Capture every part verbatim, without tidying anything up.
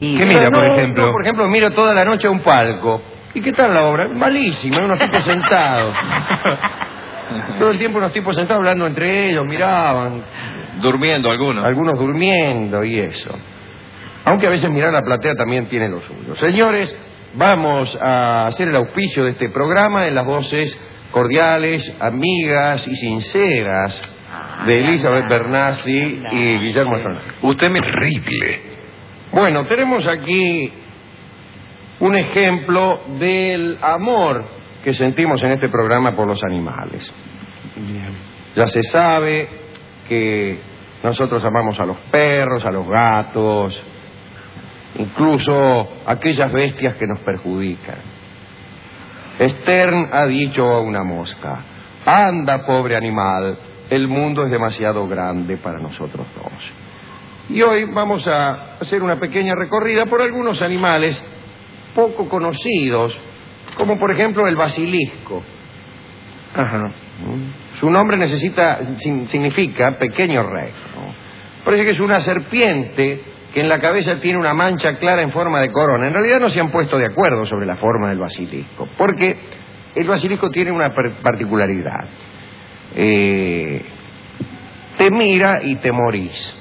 ¿Qué mira, no, por ejemplo? No, por ejemplo, miro toda la noche a un palco. ¿Y qué tal la obra? Malísima, unos tipos sentados. Todo el tiempo unos tipos sentados hablando entre ellos, miraban. Durmiendo algunos. Algunos durmiendo y eso. Aunque a veces mirar la platea también tiene lo suyo. Señores, vamos a hacer el auspicio de este programa en las voces cordiales, amigas y sinceras de Elizabeth Bernassi y Guillermo Fernández. Usted me terrible. Bueno, tenemos aquí un ejemplo del amor que sentimos en este programa por los animales. Bien. Ya se sabe que nosotros amamos a los perros, a los gatos, incluso a aquellas bestias que nos perjudican. Stern ha dicho a una mosca: anda, pobre animal, el mundo es demasiado grande para nosotros dos. Y hoy vamos a hacer una pequeña recorrida por algunos animales poco conocidos, como por ejemplo el basilisco. Ajá. Su nombre necesita, significa pequeño rey, ¿no? Parece que es una serpiente que en la cabeza tiene una mancha clara en forma de corona. En realidad no se han puesto de acuerdo sobre la forma del basilisco, porque el basilisco tiene una particularidad. Eh, te mira y te morís.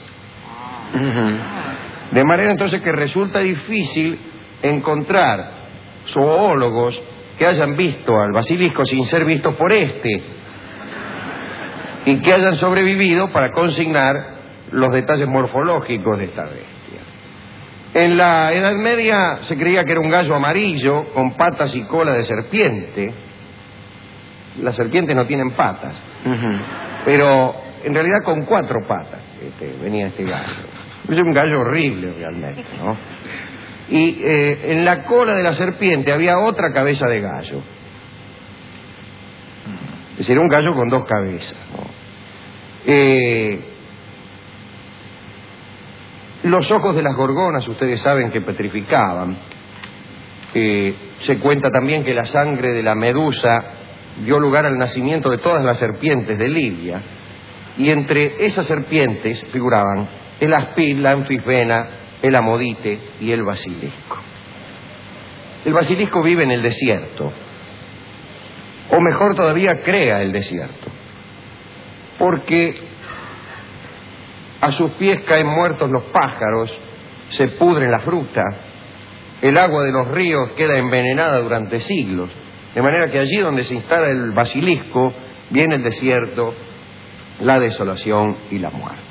De manera entonces que resulta difícil encontrar zoólogos que hayan visto al basilisco sin ser vistos por este y que hayan sobrevivido para consignar los detalles morfológicos de esta bestia. En la Edad Media se creía que era un gallo amarillo con patas y cola de serpiente. Las serpientes no tienen patas, uh-huh. pero en realidad con cuatro patas este, venía este gallo. Es un gallo horrible realmente, ¿no? Y eh, en la cola de la serpiente había otra cabeza de gallo. Es decir, un gallo con dos cabezas, ¿no? Eh, los ojos de las gorgonas, ustedes saben que petrificaban. Eh, se cuenta también que la sangre de la medusa dio lugar al nacimiento de todas las serpientes de Libia. Y entre esas serpientes figuraban el aspil, la anfisbena, el amodite y el basilisco. El basilisco vive en el desierto, o mejor todavía, crea el desierto, porque a sus pies caen muertos los pájaros, se pudre la fruta, el agua de los ríos queda envenenada durante siglos, de manera que allí donde se instala el basilisco viene el desierto, la desolación y la muerte.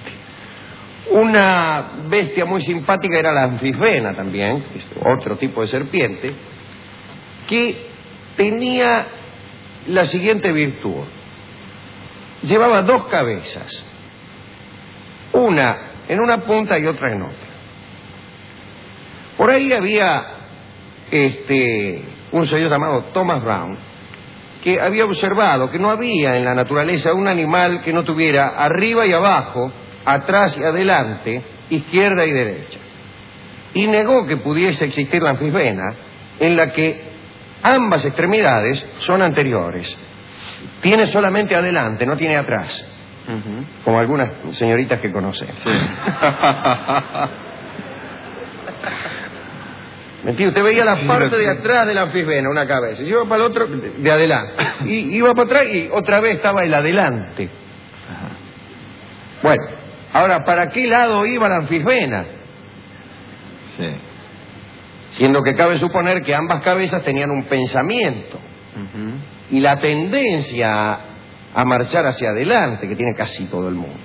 Una bestia muy simpática era la anfisbena también, otro tipo de serpiente, que tenía la siguiente virtud. Llevaba dos cabezas, una en una punta y otra en otra. Por ahí había este, un señor llamado Thomas Brown, que había observado que no había en la naturaleza un animal que no tuviera arriba y abajo, atrás y adelante, izquierda y derecha. Y negó que pudiese existir la anfisbena, en la que ambas extremidades son anteriores. Tiene solamente adelante, no tiene atrás. Uh-huh. Como algunas señoritas que conocen. Sí. Mentira, usted veía la sí, parte de atrás de la anfisbena, una cabeza, y iba para el otro de adelante, y iba para atrás y otra vez estaba el adelante. Ajá. Bueno, ahora, ¿para qué lado iba la anfisbena? Sí. Siendo que cabe suponer que ambas cabezas tenían un pensamiento, uh-huh. y la tendencia a, a marchar hacia adelante, que tiene casi todo el mundo.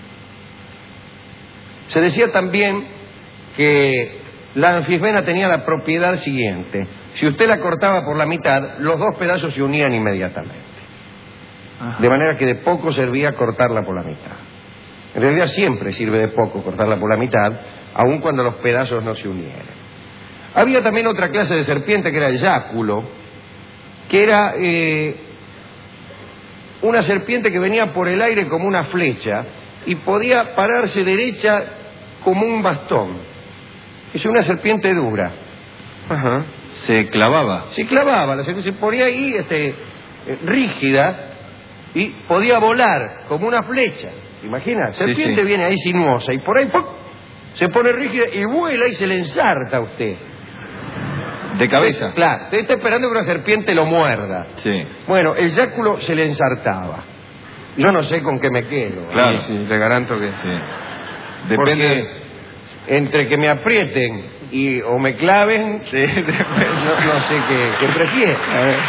Se decía también que la anfisbena tenía la propiedad siguiente: si usted la cortaba por la mitad, los dos pedazos se unían inmediatamente. Ajá. De manera que de poco servía cortarla por la mitad. En realidad siempre sirve de poco cortarla por la mitad, aun cuando los pedazos no se unieran. Había también otra clase de serpiente que era el yáculo, que era eh, una serpiente que venía por el aire como una flecha y podía pararse derecha como un bastón. Es una serpiente dura. Ajá. Se clavaba. Se clavaba, la serpiente se ponía ahí este, eh, rígida y podía volar como una flecha. ¿Se imagina? Serpiente sí, sí. Viene ahí sinuosa y por ahí ¡pum! Se pone rígida y vuela y se le ensarta a usted. ¿De cabeza? Claro, usted está esperando que una serpiente lo muerda. Sí. Bueno, el yáculo se le ensartaba. Yo no sé con qué me quedo. Claro. Sí, sí, te garanto que Sí. Depende. Porque entre que me aprieten y o me claven, sí. no, no sé qué, qué prefiero. A ver.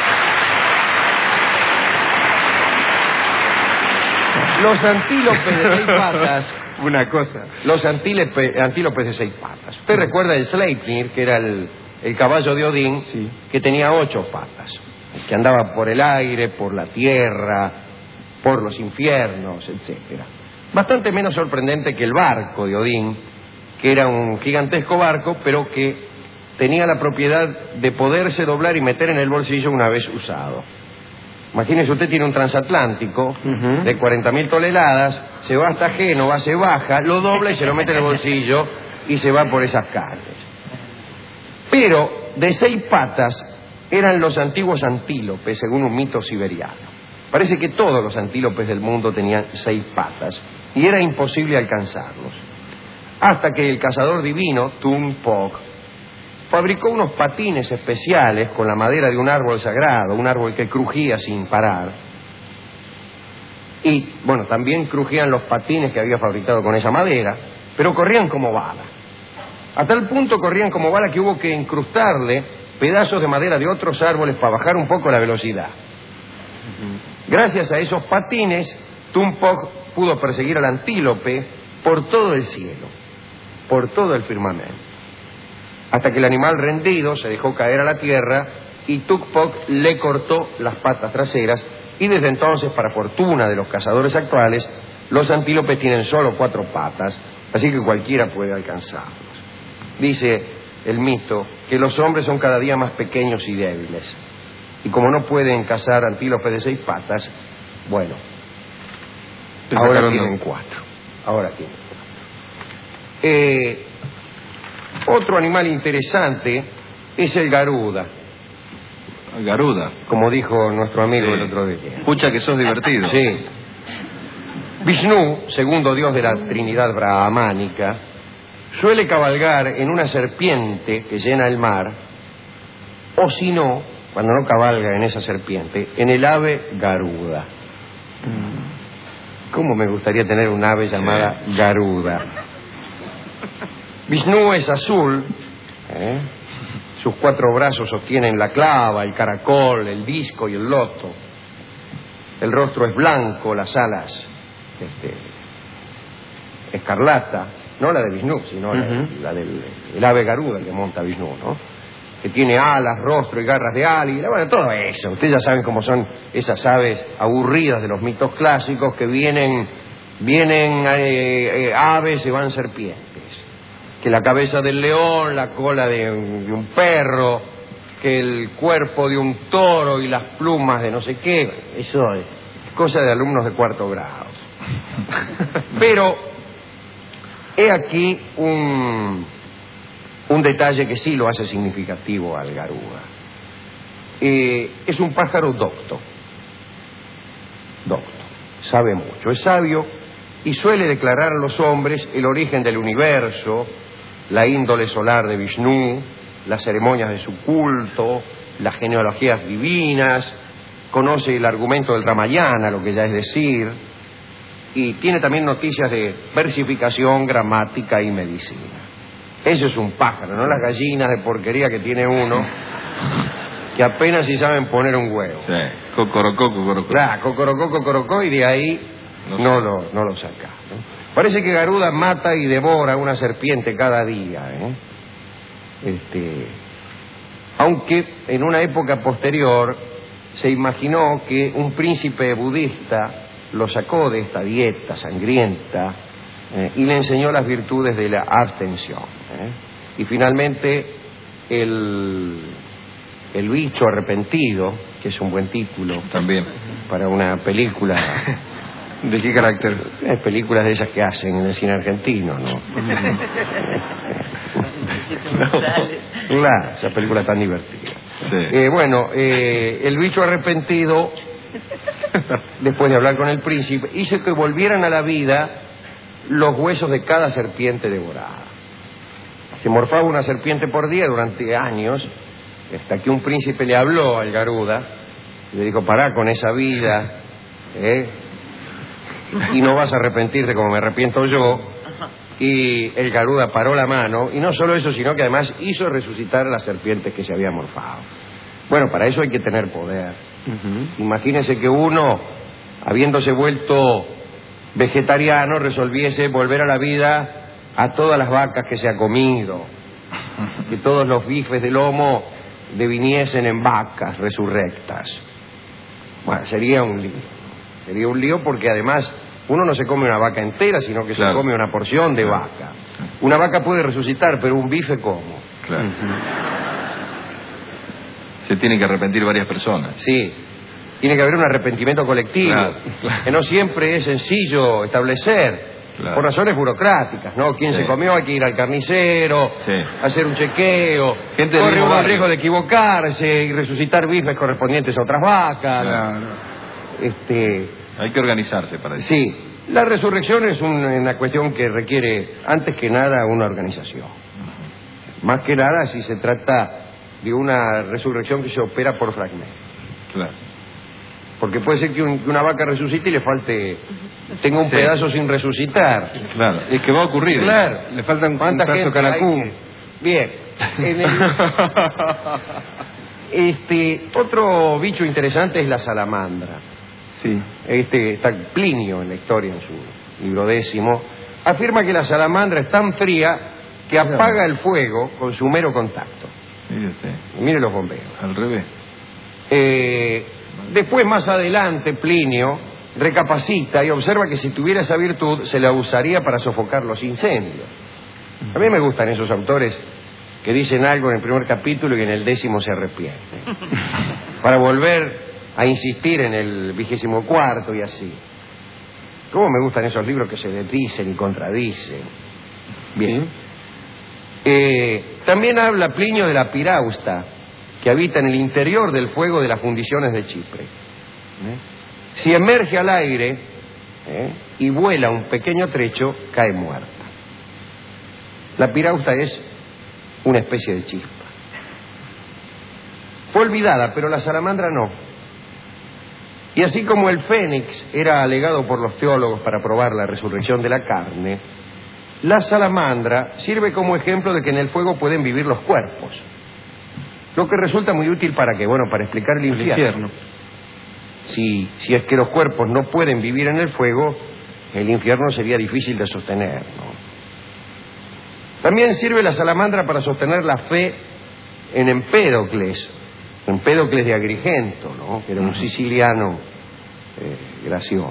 Los antílopes de seis patas. Una cosa. Los antílope, antílopes de seis patas. Usted recuerda el Sleipnir, que era el, el caballo de Odín, Sí. que tenía ocho patas, que andaba por el aire, por la tierra, por los infiernos, etcétera. Bastante menos sorprendente que el barco de Odín, que era un gigantesco barco, pero que tenía la propiedad de poderse doblar y meter en el bolsillo una vez usado. Imagínese, usted tiene un transatlántico Uh-huh. de cuarenta mil toneladas, se va hasta Génova, se baja, lo dobla y se lo mete en el bolsillo y se va por esas calles. Pero de seis patas eran los antiguos antílopes, según un mito siberiano. Parece que todos los antílopes del mundo tenían seis patas y era imposible alcanzarlos. Hasta que el cazador divino, Tum Pok, fabricó unos patines especiales con la madera de un árbol sagrado, un árbol que crujía sin parar. Y, bueno, también crujían los patines que había fabricado con esa madera, pero corrían como bala. A tal punto corrían como bala que hubo que incrustarle pedazos de madera de otros árboles para bajar un poco la velocidad. Gracias a esos patines, Tum Pok pudo perseguir al antílope por todo el cielo, por todo el firmamento. Hasta que el animal rendido se dejó caer a la tierra y Tum Pok le cortó las patas traseras y desde entonces, para fortuna de los cazadores actuales, los antílopes tienen solo cuatro patas, así que cualquiera puede alcanzarlos. Dice el mito que los hombres son cada día más pequeños y débiles y como no pueden cazar antílopes de seis patas, bueno, ahora tienen cuatro. Ahora tienen cuatro. Eh... Otro animal interesante es el garuda. Garuda. Como dijo nuestro amigo Sí. el otro día. Pucha que sos divertido. Sí. Vishnu, segundo dios de la Trinidad brahmánica, suele cabalgar en una serpiente que llena el mar, o si no, cuando no cabalga en esa serpiente, en el ave garuda. ¿Cómo me gustaría tener un ave llamada sí. Garuda? Vishnu es azul, ¿eh? Sus cuatro brazos sostienen la clava, el caracol, el disco y el loto. El rostro es blanco, las alas este, escarlata, no la de Vishnu, sino uh-huh. la, la del el ave garuda que monta Vishnu, ¿no? Que tiene alas, rostro y garras de águila, bueno, todo eso. Ustedes ya saben cómo son esas aves aburridas de los mitos clásicos que vienen, vienen eh, eh, aves y van serpientes. Que la cabeza del león, la cola de un, de un perro, que el cuerpo de un toro y las plumas de no sé qué. Eso es cosa de alumnos de cuarto grado. Pero he aquí un, un detalle que sí lo hace significativo al garuda. Eh, es un pájaro docto. Docto. Sabe mucho. Es sabio y suele declarar a los hombres el origen del universo, la índole solar de Vishnu, las ceremonias de su culto, las genealogías divinas, conoce el argumento del Ramayana, lo que ya es decir, y tiene también noticias de versificación, gramática y medicina. Eso es un pájaro, no las gallinas de porquería que tiene uno, que apenas si saben poner un huevo. Sí, cocorocó, cocorocó. Claro, cocorocó, cocorocó, y de ahí no, no, lo, no lo saca, ¿no? Parece que Garuda mata y devora una serpiente cada día, ¿eh? Este, aunque en una época posterior se imaginó que un príncipe budista lo sacó de esta dieta sangrienta eh, y le enseñó las virtudes de la abstención, ¿eh? Y finalmente el, el bicho arrepentido, que es un buen título también para una película. ¿De qué carácter? Hay películas de esas que hacen en el cine argentino, ¿no? No. Claro, esa película tan divertida. Sí. Eh, bueno, eh, el bicho arrepentido, después de hablar con el príncipe, hizo que volvieran a la vida los huesos de cada serpiente devorada. Se morfaba una serpiente por día durante años, hasta que un príncipe le habló al Garuda y le dijo: pará con esa vida, ¿eh? Y no vas a arrepentirte como me arrepiento yo. Y el Garuda paró la mano, y no solo eso, sino que además hizo resucitar a las serpientes que se habían morfado. Bueno, para eso hay que tener poder. Uh-huh. Imagínense que uno, habiéndose vuelto vegetariano, resolviese volver a la vida a todas las vacas que se ha comido, que todos los bifes de lomo deviniesen en vacas resurrectas. Bueno, sería un lío. Sería un lío porque además uno no se come una vaca entera, sino que claro. se come una porción de claro. vaca. Una vaca puede resucitar, pero un bife, ¿cómo? Claro. Se tienen que arrepentir varias personas. Sí. Tiene que haber un arrepentimiento colectivo, claro, claro. que no siempre es sencillo establecer. Claro. Por razones burocráticas, ¿no? Quien sí. se comió hay que ir al carnicero, sí. hacer un chequeo, gente corre un riesgo de equivocarse y resucitar bifes correspondientes a otras vacas. Claro. Este... Hay que organizarse para eso. Sí, la resurrección es un, una cuestión que requiere, antes que nada, una organización. Uh-huh. Más que nada si se trata de una resurrección que se opera por fragmentos. Claro. Porque puede ser que, un, que una vaca resucite y le falte... tenga un sí. pedazo sin resucitar. Claro, es que va a ocurrir. Claro. Le faltan un pedazo canacú. Que... Bien. En el... este, otro bicho interesante es la salamandra. Sí. Este, está Plinio en la historia, en su libro décimo, afirma que la salamandra es tan fría que apaga el fuego con su mero contacto. Mire usted. Mire los bomberos. Al revés. Eh, después, más adelante, Plinio recapacita y observa que si tuviera esa virtud se la usaría para sofocar los incendios. A mí me gustan esos autores que dicen algo en el primer capítulo y en el décimo se arrepienten. Para volver a insistir en el vigésimo cuarto y así. ¿Cómo me gustan esos libros que se desdicen y contradicen? Bien. ¿Sí? Eh, también habla Plinio de la pirausta, que habita en el interior del fuego de las fundiciones de Chipre. ¿Eh? Si emerge al aire ¿eh? y vuela un pequeño trecho, cae muerta. La pirausta es una especie de chispa. Fue olvidada, pero la salamandra no. Y así como el fénix era alegado por los teólogos para probar la resurrección de la carne, la salamandra sirve como ejemplo de que en el fuego pueden vivir los cuerpos. Lo que resulta muy útil para qué, bueno, para explicar el infierno. El infierno. Si, si es que los cuerpos no pueden vivir en el fuego, el infierno sería difícil de sostener, ¿no? También sirve la salamandra para sostener la fe en Empédocles, Empédocles de Agrigento, ¿no? Que era un siciliano eh, gracioso.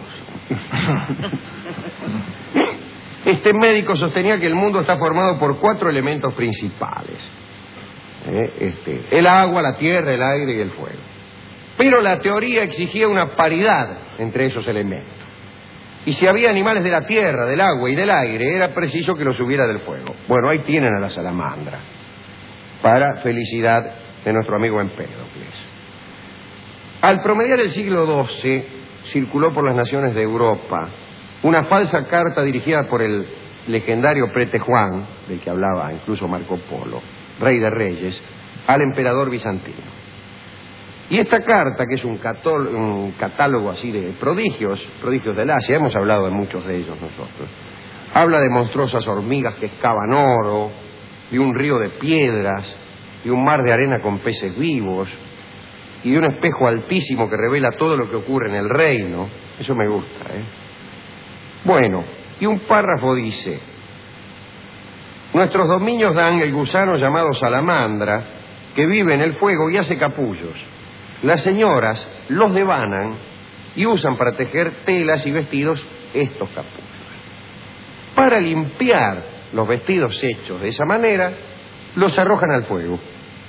Este médico sostenía que el mundo está formado por cuatro elementos principales. ¿eh? Este, el agua, la tierra, el aire y el fuego. Pero la teoría exigía una paridad entre esos elementos. Y si había animales de la tierra, del agua y del aire, era preciso que los hubiera del fuego. Bueno, ahí tienen a la salamandra, para felicidad de nuestro amigo Empédocles. Al promediar el siglo doce, circuló por las naciones de Europa una falsa carta dirigida por el legendario prete Juan, del que hablaba incluso Marco Polo, rey de reyes, al emperador bizantino. Y esta carta, que es un, cató- un catálogo así de prodigios, prodigios del Asia, hemos hablado de muchos de ellos nosotros, habla de monstruosas hormigas que excavan oro, de un río de piedras, de un mar de arena con peces vivos, y de un espejo altísimo que revela todo lo que ocurre en el reino. Eso me gusta, ¿eh? Bueno, y un párrafo dice: nuestros dominios dan el gusano llamado salamandra, que vive en el fuego y hace capullos. Las señoras los devanan y usan para tejer telas y vestidos estos capullos. Para limpiar los vestidos hechos de esa manera, los arrojan al fuego.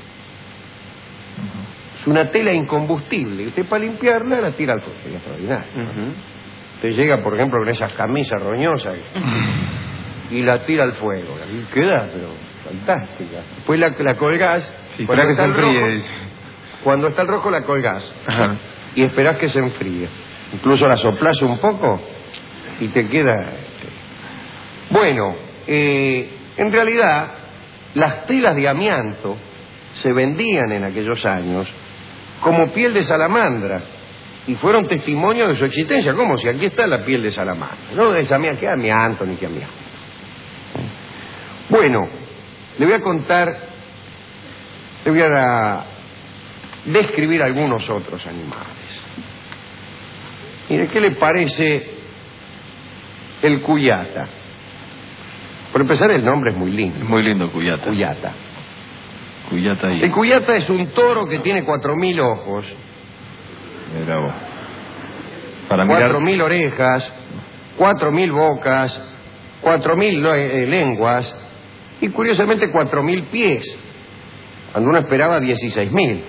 Es una tela incombustible. Usted para limpiarla la tira al fuego. Es extraordinario. Uh-huh. Usted llega, por ejemplo, con esas camisas roñosas y la tira al fuego. Y queda, pero fantástica. Después la, la colgás. Sí, para que se enfríe. Rojo, cuando está el rojo la colgás. Ajá. Y esperás que se enfríe. Incluso la soplás un poco y te queda... Bueno, eh, en realidad, las telas de amianto se vendían en aquellos años como piel de salamandra y fueron testimonios de su existencia, como si aquí está la piel de salamandra. No es amianto, ¿qué amianto ni qué amianto? Bueno, le voy a contar, le voy a describir algunos otros animales. Mire, ¿qué le parece el cuyata? Por empezar, el nombre es muy lindo. Es muy lindo, cuyata. Cuyata. Cuyata y... El cuyata es un toro que tiene cuatro mil ojos. Mira vos. Para mirar... Cuatro mil orejas, cuatro mil bocas, cuatro mil eh, lenguas y curiosamente cuatro mil pies, cuando uno esperaba dieciséis mil.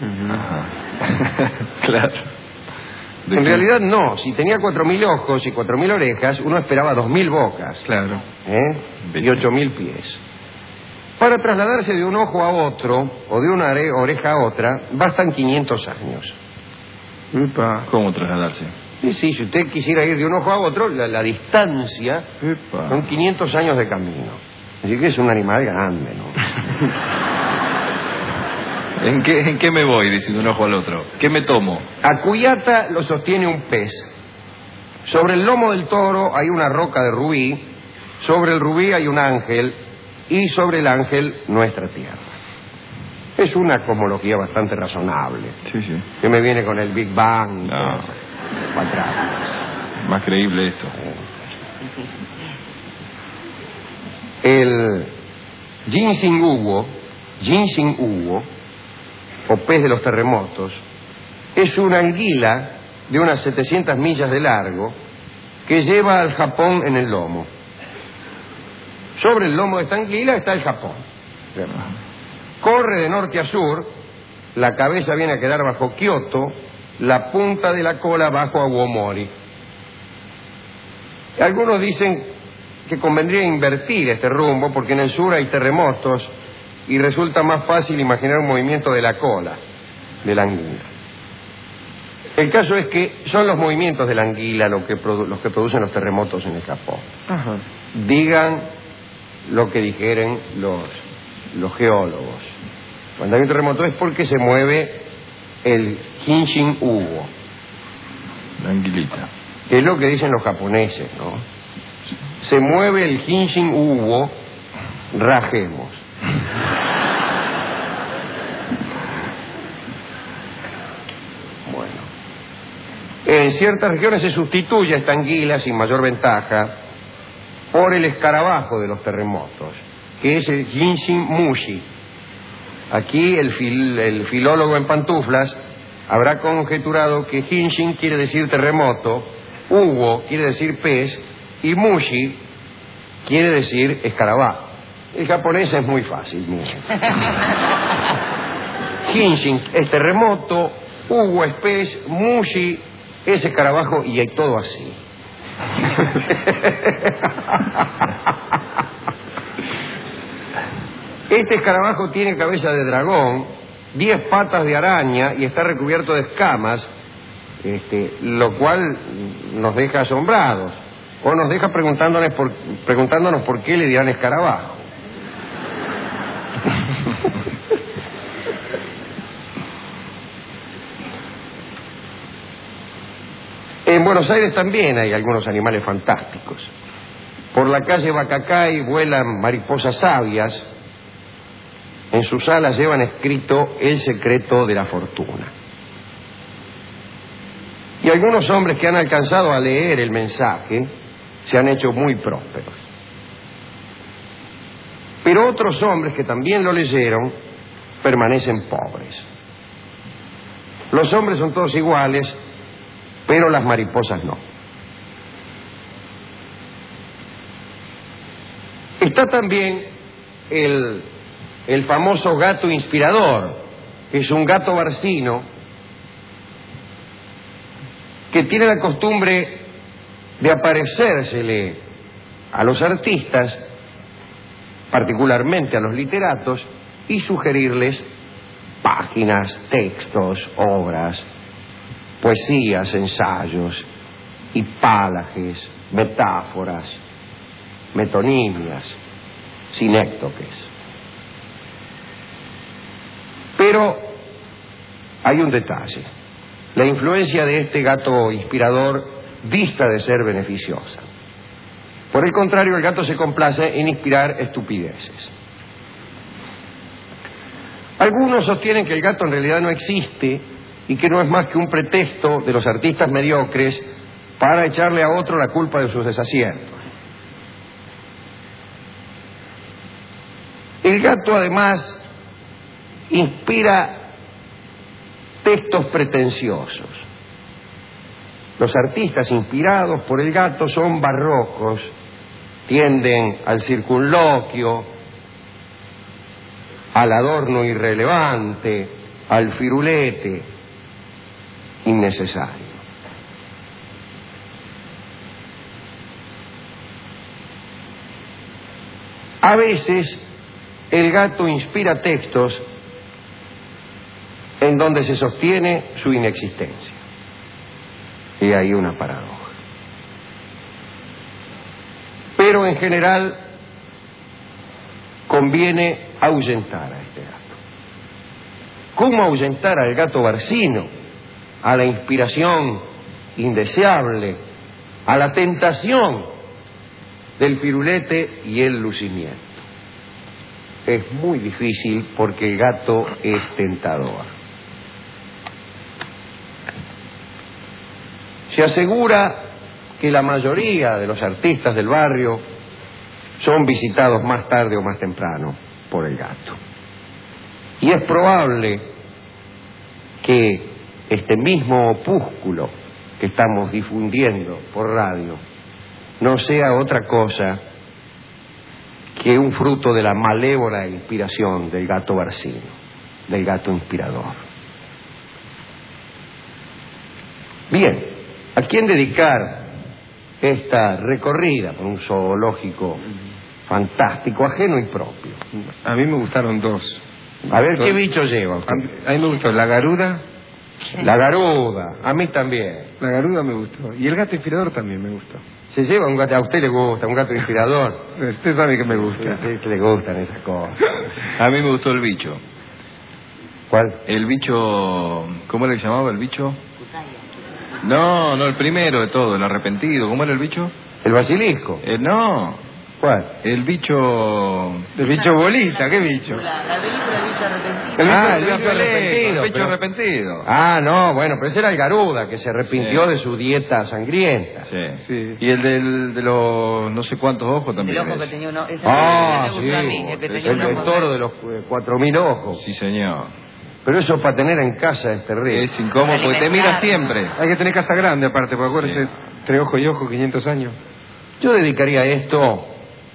Claro. En realidad no, si tenía cuatro mil ojos y cuatro mil orejas, uno esperaba dos mil bocas. Claro. ¿Eh? Y ocho mil pies. Para trasladarse de un ojo a otro, o de una oreja a otra, bastan quinientos años. Epa. ¿Cómo trasladarse? Sí, sí, si usted quisiera ir de un ojo a otro, la, la distancia Epa. son quinientos años de camino. Así que es un animal grande, ¿no? ¿En qué, ¿En qué me voy? Dice de un ojo al otro. ¿Qué me tomo? A cuyata lo sostiene un pez. Sobre el lomo del toro hay una roca de rubí, sobre el rubí hay un ángel y sobre el ángel nuestra tierra. Es una cosmología bastante razonable. Sí, sí. Que me viene con el Big Bang y No. todo eso. Para atrás. Más creíble esto. El ginseng hugo, ginseng hugo, o pez de los terremotos, es una anguila de unas setecientas millas de largo que lleva al Japón en el lomo. Sobre el lomo de esta anguila está el Japón. Corre de norte a sur, la cabeza viene a quedar bajo Kioto, la punta de la cola bajo Aguamori. Algunos dicen que convendría invertir este rumbo porque en el sur hay terremotos y resulta más fácil imaginar un movimiento de la cola de la anguila. El caso es que son los movimientos de la anguila lo que produ- los que producen los terremotos en el Japón. Ajá. Digan lo que dijeren los, los geólogos. Cuando hay un terremoto es porque se mueve el ginseng hugo, La anguilita. que es lo que dicen los japoneses, ¿no? Se mueve el ginseng hugo, rajemos. Bueno. En ciertas regiones se sustituye a esta anguila sin mayor ventaja por el escarabajo de los terremotos, que es el ginseng mushi. Aquí el, fil, el filólogo en pantuflas habrá conjeturado que ginseng quiere decir terremoto, hugo quiere decir pez y mushi quiere decir escarabajo. El japonés es muy fácil, miren. Ginseng es terremoto, hugo es pez, mushi es escarabajo y hay todo así. Este escarabajo tiene cabeza de dragón, diez patas de araña y está recubierto de escamas, este, lo cual nos deja asombrados o nos deja preguntándonos por, preguntándonos por qué le dirán escarabajo. En Buenos Aires también hay algunos animales fantásticos. Por la calle Bacacay vuelan mariposas sabias. En sus alas llevan escrito el secreto de la fortuna. Y algunos hombres que han alcanzado a leer el mensaje se han hecho muy prósperos. Pero otros hombres que también lo leyeron permanecen pobres. Los hombres son todos iguales, pero las mariposas no. Está también el, el famoso gato inspirador, que es un gato barcino que tiene la costumbre de aparecérsele a los artistas, particularmente a los literatos, y sugerirles páginas, textos, obras, poesías, ensayos, hipálages, metáforas, metonimias, sinéctoques. Pero hay un detalle. La influencia de este gato inspirador dista de ser beneficiosa. Por el contrario, el gato se complace en inspirar estupideces. Algunos sostienen que el gato en realidad no existe y que no es más que un pretexto de los artistas mediocres para echarle a otro la culpa de sus desaciertos. El gato, además, inspira textos pretenciosos. Los artistas inspirados por el gato son barrocos, tienden al circunloquio, al adorno irrelevante, al firulete innecesario. A veces el gato inspira textos en donde se sostiene su inexistencia. Y hay una paradoja. Pero en general conviene ahuyentar a este gato. ¿Cómo ahuyentar al gato barcino? A la inspiración indeseable, a la tentación del firulete y el lucimiento. Es muy difícil porque el gato es tentador. Se asegura que la mayoría de los artistas del barrio son visitados más tarde o más temprano por el gato. Y es probable que este mismo opúsculo que estamos difundiendo por radio no sea otra cosa que un fruto de la malévola inspiración del gato barcino, del gato inspirador. Bien, ¿a quién dedicar esta recorrida por un zoológico fantástico, ajeno y propio? A mí me gustaron dos. A ver, ¿qué dos. bicho lleva usted? A mí, a mí me gustó la garuda. La garuda, a mí también. La garuda me gustó. Y el gato inspirador también me gustó. Se lleva un gato, a usted le gusta, un gato inspirador. Usted sabe que me A gusta. usted le gustan esas cosas. A mí me gustó el bicho. ¿Cuál? El bicho... ¿Cómo le llamaba el bicho? No, no, el primero de todo, el arrepentido. ¿Cómo era el bicho? ¿El basilisco? Eh, no, ¿Cuál? el bicho... El bicho bolita, ¿qué bicho? La, la película Bicho Arrepentido. El Ah, bicho- el bicho bicho arrepentido. El bicho pero- arrepentido. Ah, no, bueno, pero ese era el Garuda, que se arrepintió Sí. de su dieta sangrienta. Sí. Sí. Y el del, de los no sé cuántos ojos también. El ojo es. que tenía uno. Ese Ah, me sí. gustó a mí, el que tenía El un del ojo. toro de los eh, cuatro mil ojos. Sí, señor. Pero eso para tener en casa es terrible. Es incómodo porque te mira siempre. Hay que tener casa grande aparte, porque acuérdese, Sí. entre ojo y ojo, quinientos años. Yo dedicaría esto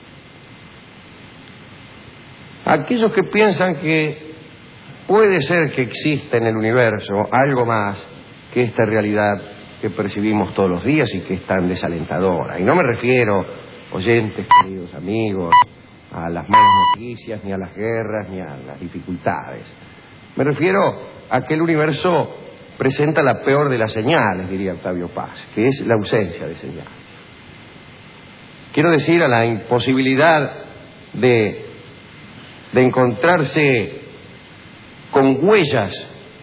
a aquellos que piensan que puede ser que exista en el universo algo más que esta realidad que percibimos todos los días y que es tan desalentadora. Y no me refiero, oyentes, queridos amigos, a las malas noticias, ni a las guerras, ni a las dificultades. Me refiero a que el universo presenta la peor de las señales, diría Octavio Paz, que es la ausencia de señales. Quiero decir, a la imposibilidad de, de encontrarse con huellas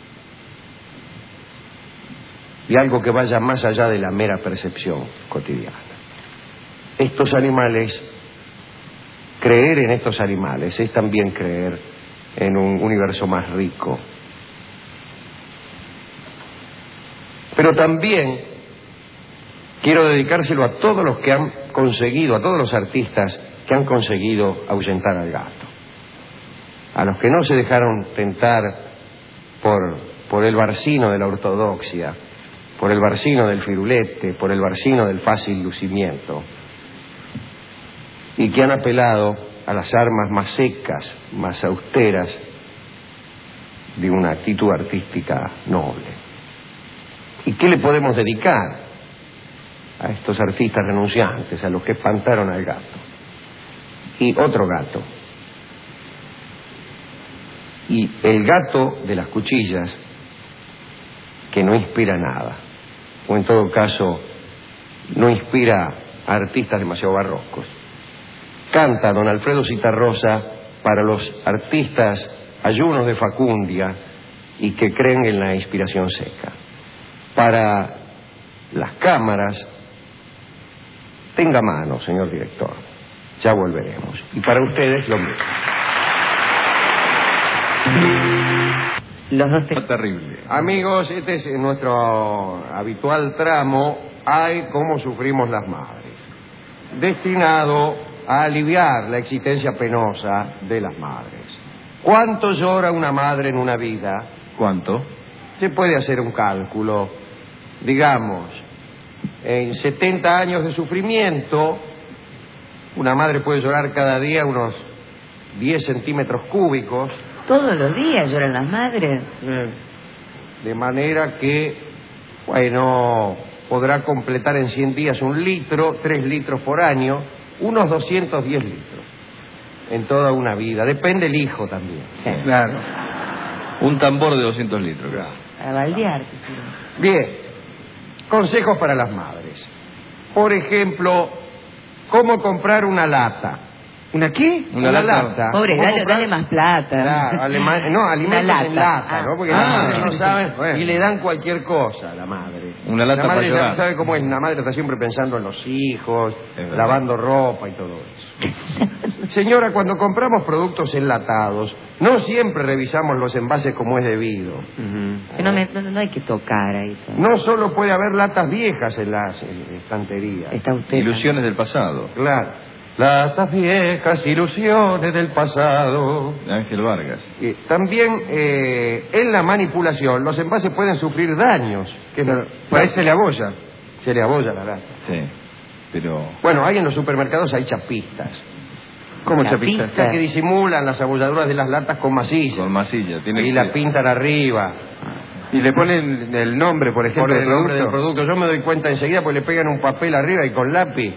de algo que vaya más allá de la mera percepción cotidiana. Estos animales, creer en estos animales es también creer en un universo más rico. Pero también quiero dedicárselo a todos los que han conseguido, a todos los artistas que han conseguido ahuyentar al gato. A los que no se dejaron tentar por, por el barcino de la ortodoxia, por el barcino del firulete, por el barcino del fácil lucimiento, y que han apelado a las armas más secas, más austeras de una actitud artística noble. ¿Y qué le podemos dedicar a estos artistas renunciantes, a los que espantaron al gato? Y otro gato. Y el gato de las cuchillas, que no inspira nada, o en todo caso no inspira a artistas demasiado barrocos, canta don Alfredo Zitarrosa para los artistas ayunos de Facundia y que creen en la inspiración seca. Para las cámaras, tenga mano, señor director. Ya volveremos. Y para ustedes, lo mismo. Los dos te... Terrible. Amigos, este es nuestro habitual tramo. Ay, cómo sufrimos las madres. Destinado a aliviar la existencia penosa de las madres. ¿Cuánto llora una madre en una vida? ¿Cuánto? Se puede hacer un cálculo. Digamos, en setenta años de sufrimiento, una madre puede llorar cada día unos diez centímetros cúbicos. Todos los días lloran las madres. De manera que, bueno, podrá completar en cien días un litro, tres litros por año, unos doscientos diez litros en toda una vida. Depende el hijo también. Sí. Claro. Un tambor de doscientos litros. Claro. A baldear. Bien, consejos para las madres. Por ejemplo, cómo comprar una lata. ¿Una qué? Una lata. Pobre, ¿Cómo dale, comprar? dale más plata. Claro, alema- no, alimentos Una en lata. lata, Ah. ¿no? Porque Ah, las madres no sí, saben bueno. y le dan cualquier cosa a la madre. Una lata la madre para ya llorar. sabe cómo es, la madre está siempre pensando en los hijos, Es verdad. lavando ropa y todo eso. Señora, cuando compramos productos enlatados, no siempre revisamos los envases como es debido. Ujú. Que no, me- no, no hay que tocar ahí. No solo puede haber latas viejas en las eh, estanterías. Está usted. Ilusiones del pasado. Claro. Latas viejas, ilusiones del pasado. Ángel Vargas. Eh, también eh, en la manipulación los envases pueden sufrir daños. Que Claro, parece la boya. Se le abolla la lata. Sí. Pero... Bueno, hay en los supermercados hay chapistas. ¿Cómo Chapista. chapista? Que disimulan las abolladuras de las latas con masilla. Con masilla. Tiene Y que... la pintan arriba. Y le ponen el nombre, por ejemplo, Por el del nombre del producto. producto. Yo me doy cuenta enseguida porque le pegan un papel arriba y con lápiz.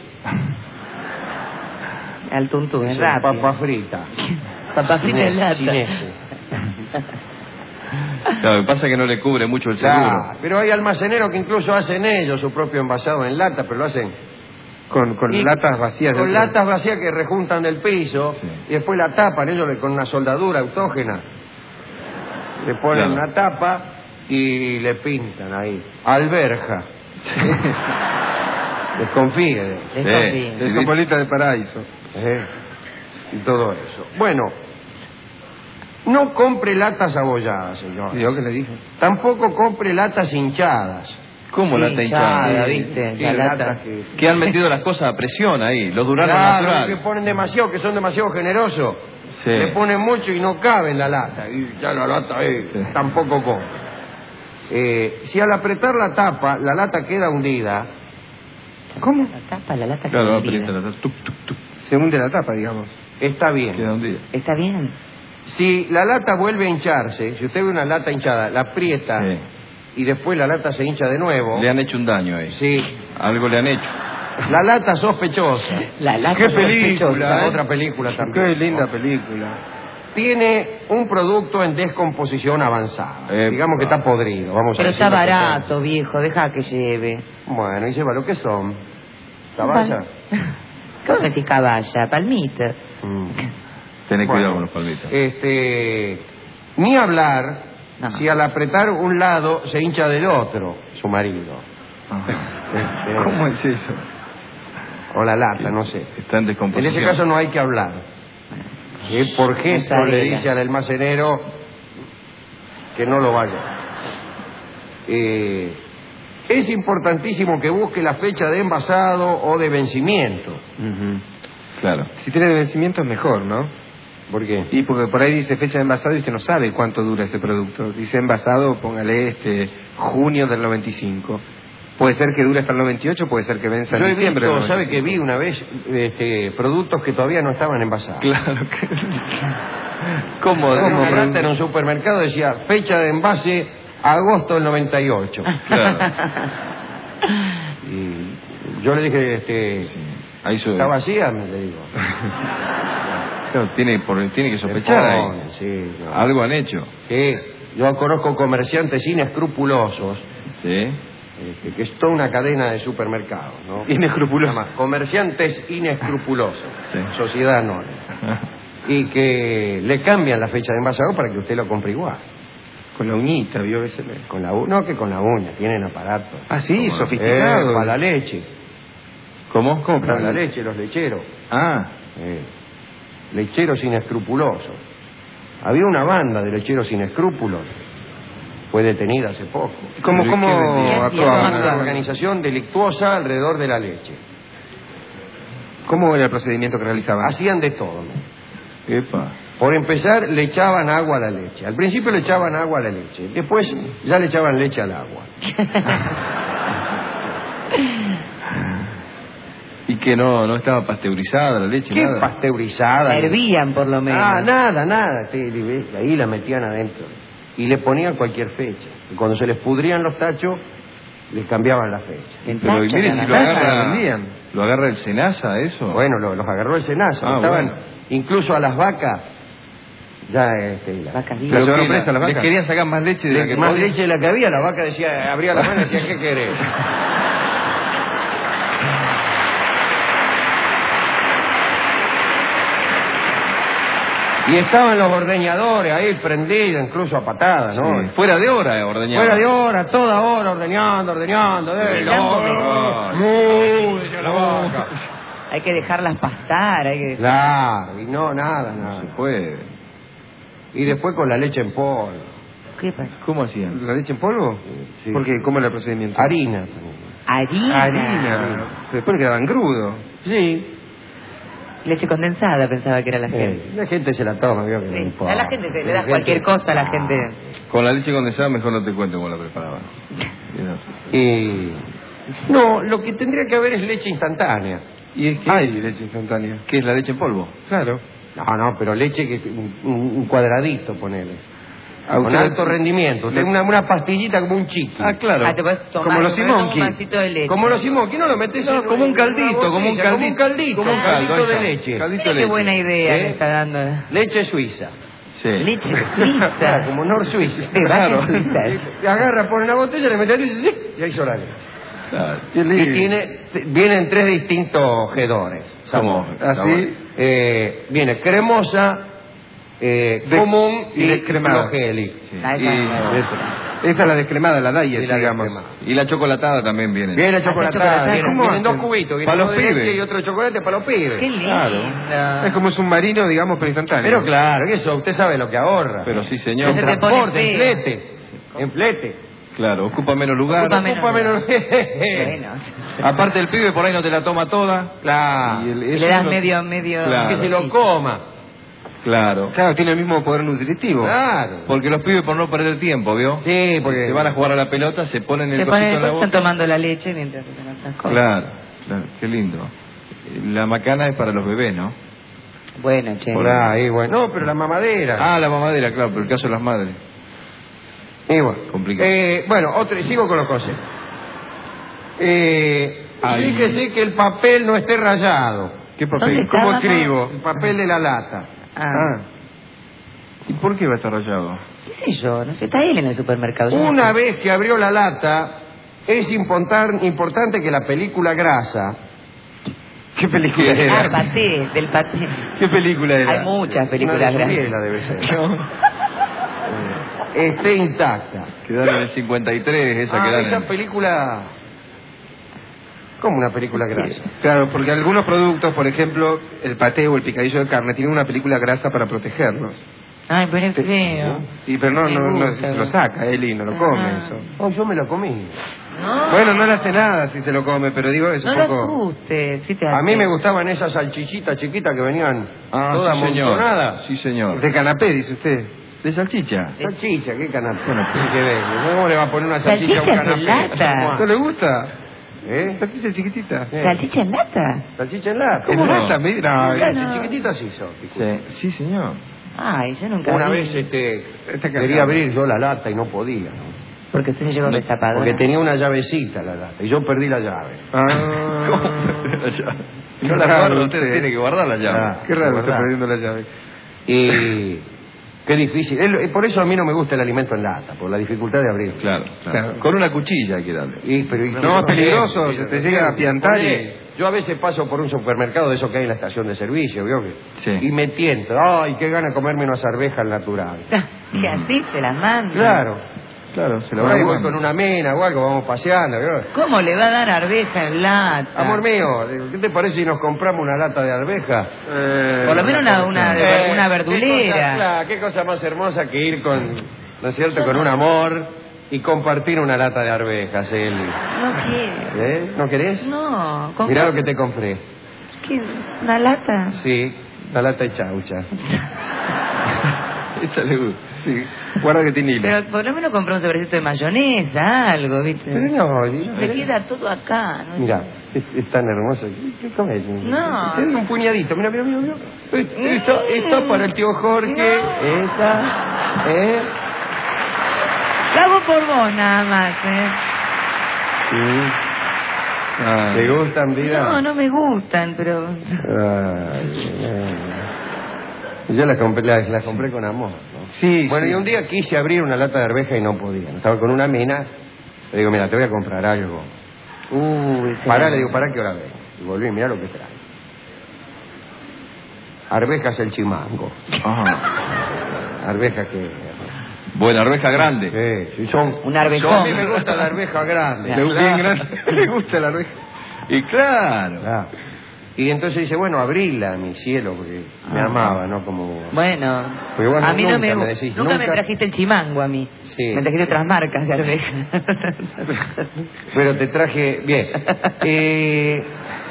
Al tuntún, es Dice, rápido. papa frita. Papa frita en lata. Chinese. Claro, lo que pasa es que no le cubre mucho el seguro. Claro, pero hay almaceneros que incluso hacen ellos su propio envasado en lata, pero lo hacen Con, con y- latas vacías. con dentro. latas vacías que rejuntan del piso. Sí. Y después la tapan ellos le- con una soldadura autógena. Le ponen Claro. una tapa y le pintan ahí alberja. Desconfíe de- Desconfíe. Sí. Son bolitas de paraíso. ¿eh? Y todo eso. Bueno, no compre latas abolladas, señor. Digo que le dije. Tampoco compre latas hinchadas. ¿Cómo Sí, lata hinchada? hinchada, Sí, ¿viste? sí, La latas lata. que... Que han metido las cosas a presión ahí. Los duranos Claro, que naturales. ponen demasiado, que son demasiado generosos. Sí. Le ponen mucho y no cabe en la lata. Y ya la lata ahí Sí. tampoco come. Eh, si al apretar la tapa, la lata queda hundida, ¿Cómo? La tapa, la lata Claro, que hundida. aprieta la tapa. Tuc, tuc, tuc. Se hunde la tapa, digamos. está bien. Queda un día. Está bien. Si la lata vuelve a hincharse, si usted ve una lata hinchada, la aprieta Sí. y después la lata se hincha de nuevo, Le han hecho un daño ahí. sí, Algo le han hecho. la lata sospechosa, La lata Qué sospechosa. película, ¿eh? otra película también, Qué linda película. tiene un producto en descomposición avanzada. Epa. Digamos que está podrido, vamos a Pero está decirlo barato, viejo. Deja que lleve. con- Bueno, y lleva lo que son. ¿Caballa? ¿Cómo decís caballa? Palmita. Mm. Tenés Bueno, cuidado con los palmitos. Este, ni hablar No. si al apretar un lado se hincha del otro, su marido. Este, ¿Cómo es eso? O la lata, no sé. Está en En descomposición. ese caso no hay que hablar. ¿Sí? Por gesto Esa le regla. dice al almacenero que no lo vaya. Eh, es importantísimo que busque la fecha de envasado o de vencimiento. Ujú. Claro. Si tiene de vencimiento es mejor, ¿no? ¿Por qué? Y porque por ahí dice fecha de envasado y usted no sabe cuánto dura ese producto. Dice envasado, póngale este junio del noventa y cinco. Puede ser que dure hasta el noventa y ocho, puede ser que venza en Yo he diciembre del visto, ¿sabe noventa y que vi una vez este, productos que todavía no estaban envasados? Claro que... ¿Cómo? Como ¿Cómo? una lata en un supermercado decía fecha de envase agosto del noventa y ocho. Claro. Y yo le dije, este, Sí. Ahí su... ¿está vacía? Me le digo. Claro, tiene, por... tiene que Le sospechar ahí. ponen, sí, no. Algo han hecho. Sí, yo conozco comerciantes inescrupulosos Sí. este, que es toda una cadena de supermercados, ¿no? Inescrupulosos. Se llama Comerciantes Inescrupulosos, Sí. sociedad anónima. Y que le cambian la fecha de envasado para que usted lo compre igual. Con la uñita, vio a veces. le- Con la u- no que con la uña, tienen aparatos. Ah, sí, Eh, sofisticado. para la leche. ¿Cómo? ¿Cómo? Para la leche, los lecheros. Ah, Eh, lecheros inescrupulosos. Había una banda de lecheros sin escrúpulos. Fue detenida hace poco. ¿Cómo, ¿Pero cómo qué vendía? actuaban? Una organización delictuosa alrededor de la leche. ¿Cómo era el procedimiento que realizaban? Hacían de todo, ¿no? epa. Por empezar, le echaban agua a la leche. Al principio le echaban agua a la leche. Después ya le echaban leche al agua. Y que no, no estaba pasteurizada la leche, ¿Qué nada. pasteurizada? La hervían por lo menos. Ah, nada, nada. Sí, y ahí la metían adentro. Y le ponían cualquier fecha. Y cuando se les pudrían los tachos, les cambiaban la fecha. En Pero y tacho, mire nada si lo más. agarra, vendían. lo agarra el Senasa, eso. Bueno, lo- los agarró el Senasa. Ah, Estaban, bueno. incluso a las vacas, ya este, la- Vacas Pero vivas. llevaron que presa a las les vacas. querían sacar más leche de la le- que más podían. leche de la que había. La vaca decía, abría la mano y decía, ¿qué querés? Y estaban los ordeñadores ahí prendidos, incluso a patadas, ¿no? Sí. Fuera de hora, eh, ordeñaba. Fuera de hora, toda hora, ordeñando, ordeñando. eh, Sí, la no, vaca. no. Mu, decía la vaca. Hay que dejarlas pastar. Hay que... Claro, y no, nada, No se nada. puede. Y después con la leche en polvo. ¿Qué pasa? ¿Cómo hacían? ¿La leche en polvo? Sí. Porque, ¿cómo era el procedimiento? Harina también. Harina. Harina. Después quedaban crudo. Sí. Leche condensada pensaba que era la gente. Eh, la gente se la toma, vio que no Sí. importa. A la gente se le La das cualquier gente- cosa a la gente. Con la leche condensada mejor no te cuento cómo la preparaban. Y... No, lo que tendría que haber es leche instantánea. ¿Y es que Hay leche instantánea. ¿Qué es la leche en polvo? Claro. No, no, pero leche que un, un- un cuadradito, ponele. A Con usted- alto rendimiento. le- Una, una pastillita como un chiqui. Ah, claro. Ah, te puedes tomar Como los te puedes tomar Simonki. un vasito de leche. Como los Simón, ¿qué no lo metes No, en como un en caldito, una como un botella? Como un caldito, Como un un caldo, caldito ahí de está. leche. Caldito de Mira qué buena leche. idea ¿Eh? me está dando. Leche suiza. Sí. Leche Claro, suiza. como Nor Suiza. Sí, Claro. vacas suizas. Y agarra, pone una botella, le mete y ¡sí! Y ahí hizo la leche. Claro. Qué Y lindo. tiene, t- vienen tres distintos hedores. ¿Cómo? Así. Eh, viene cremosa, eh, De- común y y descremada. flogeli. Sí. Ah, Y, esa. Esta es la descremada, la diet, Y la digamos. descremada. y la chocolatada también viene. Viene chocolatada, chocolatada, vienen, ¿cómo vienen dos hacen? cubitos, viene Para uno los de leche pibes. y otro de chocolate para los pibes. Qué lindo. Claro. Es como un submarino, digamos, pero instantáneo. Pero claro, eso, usted sabe lo que ahorra. Pero sí, Pero señor. se te pone transporte, en feo. flete. En flete. Claro, ocupa menos lugar. Ocupa menos Ocupa menos- Bueno. Aparte el pibe por ahí no te la toma toda. Claro. Y el- Y eso le das no- medio, medio... Claro. Que se lo coma. Claro. Claro, tiene el mismo poder nutritivo. Claro. Porque los pibes por no perder tiempo, ¿vio? Sí, porque... Se van a jugar a la pelota, se ponen el Se cosito ponen, en la están boca. tomando la leche mientras hacen otras cosas. Claro, claro, qué lindo. La macana es para los bebés, ¿no? Bueno, che. Por ahí, bueno. No, pero la mamadera. Ah, la mamadera, claro, pero el caso de las madres. Y bueno, Complicado. Eh, bueno, otro, sigo con los conceptos. Eh, Ay. fíjese que el papel no esté rayado. ¿Qué ¿Dónde papel? está, ¿Cómo mamá? escribo? El papel de la lata. Ah, Ah. ¿Y por qué va a estar rayado? qué sé yo, no sé, está él en el supermercado. yo no Una sé. vez que abrió la lata, es importar- importante que la película grasa ¿Qué película Ah, era? paté, del paté. ¿Qué película era? Hay muchas películas una de grandes. Subiela debe ser, eh, esté intacta. Quedaron en el cincuenta y tres, esa Ah, quedaron esa en... película... ¿Cómo una película grasa? Claro, porque algunos productos, por ejemplo, el paté o el picadillo de carne, tienen una película grasa para protegerlos. Ay, pero es feo. Y pero no, Me no, no, gusta. se lo saca Eli, no lo come Ah. eso. Oh, yo me lo comí. No. Bueno, no le hace nada si se lo come, pero digo, es No un lo poco... asuste, sí te A hace. mí me gustaban esas salchichitas chiquitas que venían Ah, todas sí, señor. amontonadas. Sí, señor. De canapé, dice usted. ¿De salchicha? Salchicha, qué canapé. Canapé. ¿Qué ve? ¿Cómo le va a poner una salchicha a un Salchichas de canapé? lata. ¿No le gusta? ¿Eh? Salchicha chiquitita. Eh. ¿Salchicha en lata? Salchicha en lata. ¿En ¿Cómo no? lata? Mira, Fíjate, no. chiquititas sí son. Sí, sí, señor. Ay, yo nunca Una vi. vez este, Esta quería cagada. abrir yo la lata y no podía. ¿no? Porque usted se llevó destapadora. Porque tenía una llavecita la lata y yo perdí la llave. Ah. ¿Cómo? Yo Qué la raro guardo, usted usted. tiene que guardar la llave. Ah. Qué raro, está Guardá. perdiendo la llave. Y Qué difícil. Es- Por eso a mí no me gusta el alimento en lata, por la dificultad de abrirlo. Claro, claro. Claro. Con una cuchilla hay que darle. Y, pero, ¿y No, qué- es peligroso, qué- se te llega a piantar y- Oye, yo a veces paso por un supermercado de eso que hay en la estación de servicio, ¿vio? Que- Sí. Y me tiento. Ay, qué gana comerme unas arvejas naturales. ¿Qué así te las manda? Claro. Claro, se lo Por va ahí a voy con una mena o algo, vamos paseando, ¿vio? ¿Cómo le va a dar arveja en lata? Amor mío, ¿qué te parece si nos compramos una lata de arveja? Eh, Por lo menos una, una, Eh, una Qué cosa, verdulera. claro, qué cosa más hermosa que ir con, ¿no es cierto?, con un amor y compartir una lata de arvejas, Eli. No quiero. ¿Eh? ¿No querés? No. ¿con Mirá qué- lo que te compré. ¿Qué? ¿Una lata? Sí, la lata de chaucha. Esa le gusta. Sí, guarda que tiene hilo. Pero por lo menos compró un sobrecito de mayonesa, algo, ¿viste? Pero no, Le queda todo acá, ¿no? Mira, es, es tan hermoso. ¿Qué, qué comes? No. Tiene un puñadito, mira, mira, mira. mira. Esta, esta para el tío Jorge. No. Esta, ¿eh? Lo hago por vos nada más, ¿eh? Sí. Ah. ¿Te gustan, vida? No, no me gustan, pero... Ay, ay. Yo la compré, la, la compré con amor, ¿no? Sí, Bueno, sí. y un día quise abrir una lata de arveja y no podía. Estaba con una mina. Le digo, mira, te voy a comprar algo. Uy, Pará, le digo, ¿para qué hora vengo? Y volví, mira lo que trae. Arvejas el chimango. Ajá. Arvejas que... Buena arveja grande. Eh, sí, son... Un arvejón. son- A mí me gusta la arveja grande. Le, bien grande. Le gusta la arveja. Y claro. Claro. Y entonces dice, bueno, abrila, mi cielo, porque me Ah. amaba, ¿no? Como... Bueno, Porque vos a mí nunca no me me gusta. decís, nunca, nunca. me trajiste el chimango a mí. Sí. Me trajiste otras marcas de arveja. Pero te traje... Bien. Eh,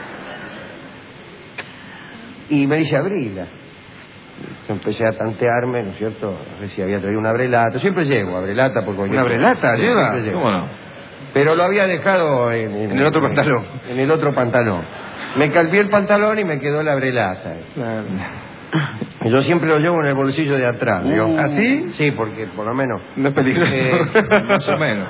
Y me dice, abrila. Yo empecé a tantearme, ¿no es cierto? A ver si había traído una abrelata. Siempre llevo abrelata porque... ¿Una abrelata Sí, lleva? siempre llevo. ¿Cómo no? Pero lo había dejado en, En el otro pantalón. En el otro pantalón. Me calvié el pantalón y me quedó la abrelata. Claro. Y yo siempre lo llevo en el bolsillo de atrás. ¿vio? Uh. ¿Ah, sí? Sí, porque por lo menos... No es peligroso. Eh, Más o menos.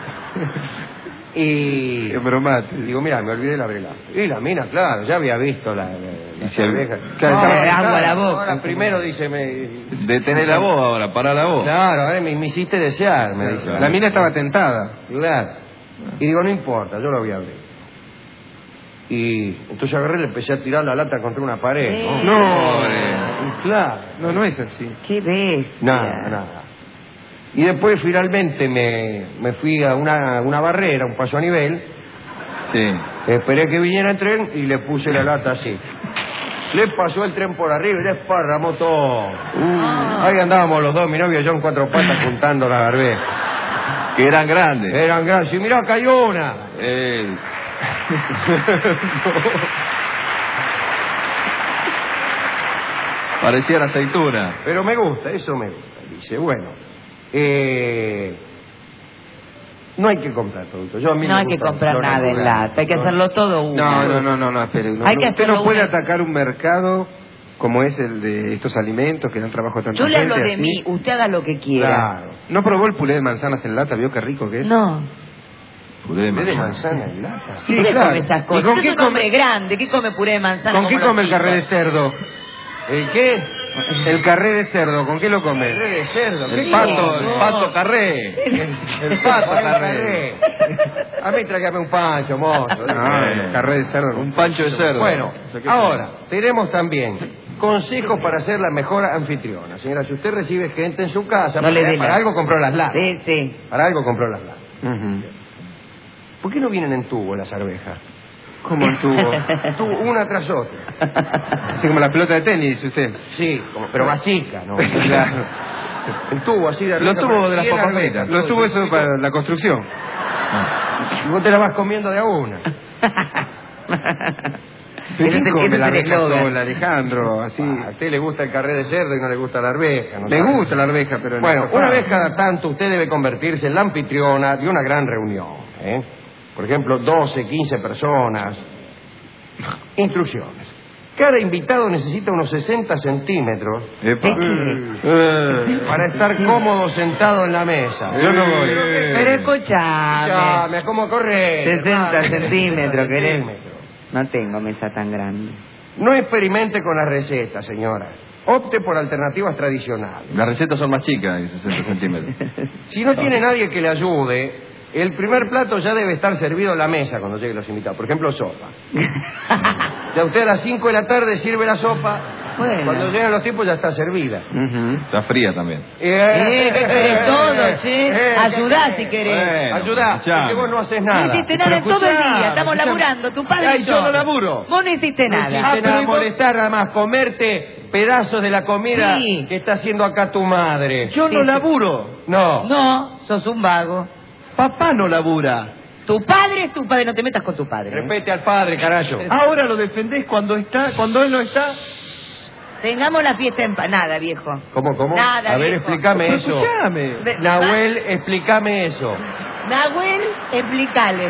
Y... Es bromate. Digo, mira, me olvidé la abrelata. Y la mina, claro, ya había visto la... la, la Y se- cerveja. claro, No, estaba- agua a la boca. Ahora primero dice, me... Detener la voz ahora, para la voz. Claro, ahora me, me hiciste desear, me dice. La mina estaba tentada. Claro. Y digo, no importa, yo lo voy a abrir. Y entonces agarré y le empecé a tirar la lata contra una pared. Sí. ¿no? No, Y claro. no, no es así. Qué bestia. Nada, nada. Y después finalmente me, me fui a una, una barrera, un paso a nivel. Sí. Esperé que viniera el tren y le puse la lata así. Le pasó el tren por arriba y desparramó todo. Ah. Ahí andábamos los dos, mi novio y yo en cuatro patas juntando la barbeja. Que eran grandes. Eran grandes. Y mirá, cayó una. Eh, Parecían aceitunas. Pero me gusta, eso me gusta. Dice, bueno, eh, no hay que comprar productos. Yo a mí No me hay que gusta comprar lo nada en natural. lata, hay que No. hacerlo todo uno. No, no, no, no, no, espere. No, Hay no, que usted no hacerlo puede una- atacar un mercado como es el de estos alimentos que dan trabajo a tanta Yo le gente. hablo de así. mí, usted haga lo que quiera. Claro. ¿No probó el puré de manzanas en lata? ¿Vio qué rico que es? No. Puré de ¿Puré de manzana. manzana en lata? Sí, ¿Qué le claro. come esas ¿Y cosas? con Usted qué es un hombre come, grande, ¿qué come puré de manzana? ¿con qué como come los el carré de chicos? cerdo? ¿El qué? El carré de cerdo, ¿con qué lo come? Carré de cerdo. El ¿Qué pato, como? el pato carré. El pato carré. A mí tráigame un pancho, mozo. No, el carré de cerdo. Un pancho de cerdo. Bueno, Eso que- ahora, tenemos también consejos para ser la mejor anfitriona. Señora, si usted recibe gente en su casa, No para, le dé para la- algo compró las latas. Sí, sí. Para algo compró las latas. Ujú. ¿Por qué no vienen en tubo las arvejas? Como el tubo. Tubo una tras otra. Así como la pelota de tenis, dice usted. Sí, como- pero más chica, ¿no? Claro. En tubo así de Los arveja, tubos pero de las cien papas arvejas, fritas. todo Los tubos eso chiquito, para la construcción. Y vos te la vas comiendo de a una. ¿Quién Ese es el- come ese la es el arveja eslogan. sola, Alejandro? Así. A usted le gusta el carré de cerdo y no le gusta la arveja. ¿no Le sabe? gusta la arveja, pero... en Bueno, esta una parte- vez cada tanto usted debe convertirse en la anfitriona de una gran reunión. ¿eh? Por ejemplo, doce, quince personas. Instrucciones. Cada invitado necesita unos sesenta centímetros Epa. Eh, para estar cómodo sentado en la mesa. Yo no voy. Pero escuchame. Ya, me como correr. sesenta hermano, centímetros, ¿querés? centímetros. No tengo mesa tan grande. No experimente con las recetas, señora. opte por alternativas tradicionales. Las recetas son más chicas, de sesenta centímetros. Si no tiene nadie que le ayude, el primer plato ya debe estar servido en la mesa cuando lleguen los invitados. Por ejemplo, sopa. Ya usted a las cinco de la tarde sirve la sopa. Bueno. Cuando llegan los tipos ya está servida. Uh-huh. Está fría también. Eh, que querés todo, ¿sí? Ayudá si querés. Bueno, Ayudá, escuchame. porque vos no haces nada. No hiciste nada en todo el día, estamos laburando, tu padre Ay, y yo no laburo. Vos no hiciste No nada. hiciste Ah, nada, pero vos- molestar nada más, comerte pedazos de la comida Sí. que está haciendo acá tu madre. Yo no laburo. No. No, sos un vago. Papá no labura. Tu padre es tu padre, no te metas con tu padre. ¿eh? Respete al padre, carajo. Ahora lo defendés cuando está, cuando él no está. Tengamos la fiesta empanada, viejo. ¿Cómo, cómo? Nada, A ver, viejo. explícame Pero eso. escuchame. Ve- Nahuel, explícame eso. Nahuel, explicale.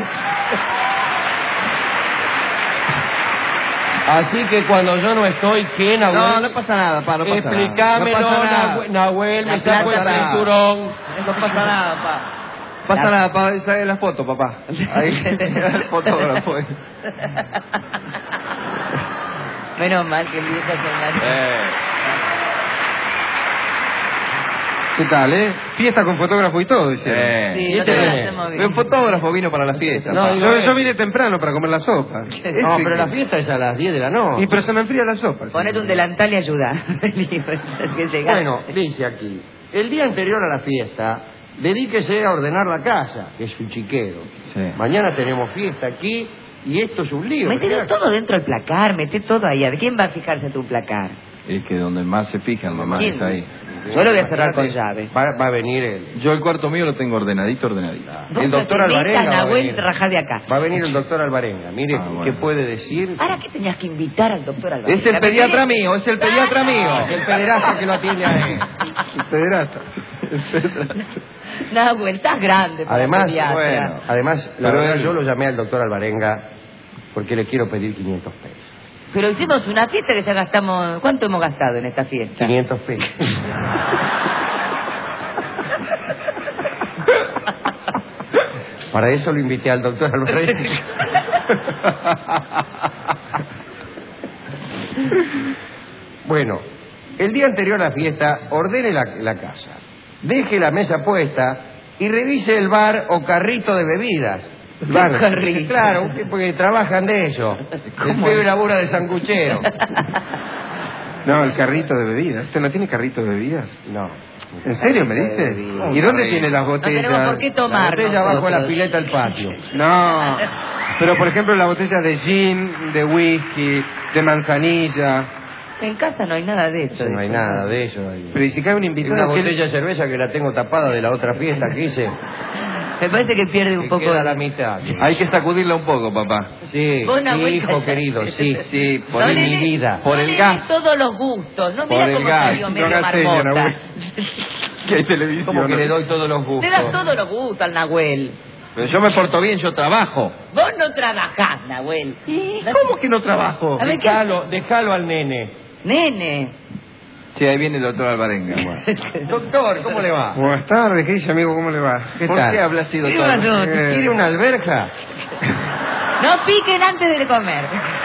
Así que cuando yo no estoy, ¿qué, Nahuel? No, no pasa nada, pa, no pasa nada. Explícamelo, No pasa nada. Nahuel, Nahuel, La me saco el plata para- cinturón. No pasa nada, pa. Pasa La- nada, pa. Esa es la foto, papá. Ahí, el fotógrafo. Menos mal que el viejo se enganchó. Eh. ¿Qué tal, eh? Fiesta con fotógrafo y todo, hicieron. Eh. Sí, ¿Y nosotros este la viene? hacemos bien. El fotógrafo vino para la fiesta. No, pa. digo, Yo, eh. yo vine temprano para comer la sopa. No, pero la fiesta es a las diez de la noche. Y pero se me enfría la sopa. sí. Ponete un delantal y ayuda. Que llegás. Bueno, dice aquí, el día anterior a la fiesta, dedíquese a ordenar la casa, que es un chiquero. Sí. Mañana tenemos fiesta aquí y esto es un lío. Mételo ¿verdad? todo dentro del placar, mete todo ahí. ¿A quién va a fijarse en tu placar? Es que donde más se fijan, mamá, ¿Quién? es ahí. Yo lo voy a cerrar con llave. Va, va a venir el, Yo el cuarto mío lo tengo ordenadito, ordenadito. Vos el no doctor te metas, Alvarenga. Va a, Nahuel, venir. rajá de acá. Va a venir el doctor Alvarenga. Mire Ah, qué bueno. puede decir. Ahora que tenías que invitar al doctor Alvarez. Es el pediatra mío, es el pediatra mío. Es el pederasta que lo atiende a él. El pederasta. Nahuel, estás grande para Además, pediatra. bueno, además, la Pero verdad, él- yo lo llamé al doctor Alvarenga porque le quiero pedir quinientos pesos. Pero hicimos una fiesta que ya gastamos... ¿Cuánto hemos gastado en esta fiesta? quinientos pesos. Para eso lo invité al doctor Alvarenga. Bueno, el día anterior a la fiesta, ordene la, la casa, deje la mesa puesta y revise el bar o carrito de bebidas. Bar. Carrito. Claro, usted- porque trabajan de eso. El pibe labura de sanguchero. No, el carrito de bebidas. ¿Usted no tiene carrito de bebidas? No. ¿En serio me dice? bebidas. ¿Y dónde tiene las No botellas? tenemos por qué La tomar. botella abajo de la nosotros. pileta del patio. No. Pero por ejemplo las botellas de gin, de whisky, de manzanilla. En casa no hay nada de eso. No hay nada de eso ahí. Pero ¿y si cae un Hay invitado? una ¿qué- botella de cerveza que la tengo tapada de la otra fiesta que hice. Me parece que pierde un Que poco queda de la mitad. Hay que sacudirla un poco, papá. Sí, Vos, sí, Nahuel, hijo callate. querido, sí, sí, por No mi le des- vida. Por no el le gas. des todos los gustos. No Por mira el cómo gas. salió medio No hagas seña, marmota. Nahuel. Que hay televisión. ¿Cómo que le doy todos los gustos? Le das todos los gustos al Nahuel. Pero yo me porto bien, yo trabajo. Vos no trabajás, Nahuel. ¿Y cómo que no trabajo? A ver, ¿qué? Déjalo, déjalo al nene. Nene. Sí, ahí viene el doctor Alvarenga. Bueno. Doctor, ¿cómo le va? Buenas tardes, ¿qué dice amigo? ¿Cómo le va? ¿Qué ¿Por tal? qué habla así, ¿Qué doctor? pasó? Eh, ¿Quiere una alberja? No piquen antes de comer.